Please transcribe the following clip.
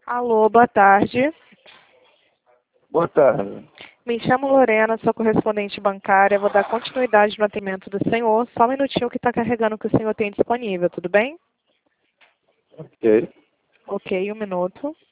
Alô, boa tarde. Boa tarde. Me chamo Lorena, sou correspondente bancária. Vou dar continuidade no atendimento do senhor. Só um minutinho que está carregando o que o senhor tem disponível, tudo bem? Ok. Ok, um minuto.